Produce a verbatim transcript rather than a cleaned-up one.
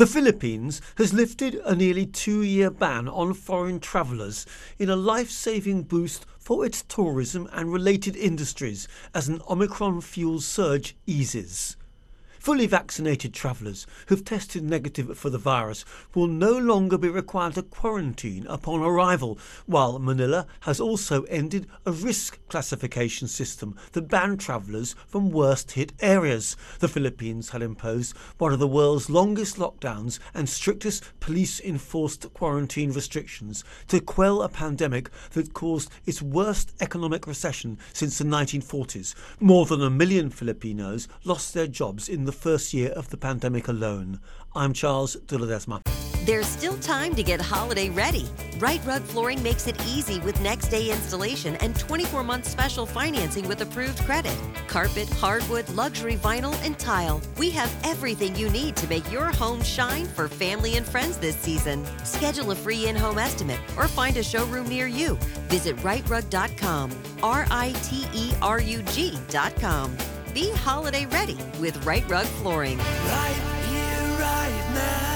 The Philippines has lifted a nearly two-year ban on foreign travellers in a life-saving boost for its tourism and related industries as an Omicron-fueled surge eases. Fully vaccinated travellers who've tested negative for the virus will no longer be required to quarantine upon arrival, while Manila has also ended a risk classification system that banned travellers from worst-hit areas. The Philippines had imposed one of the world's longest lockdowns and strictest police-enforced quarantine restrictions to quell a pandemic that caused its worst economic recession since the nineteen forties. More than a million Filipinos lost their jobs in the first year of the pandemic alone. I'm Charles de Ledesma. There's still time to get holiday ready. Right Rug Flooring makes it easy with next day installation and twenty-four month special financing with approved credit. Carpet, hardwood, luxury vinyl, and tile. We have everything you need to make your home shine for family and friends this season. Schedule a free in-home estimate or find a showroom near you. Visit right rug dot com, R I T E R U G dot com. Be holiday ready with Right Rug Flooring. Right here, right now.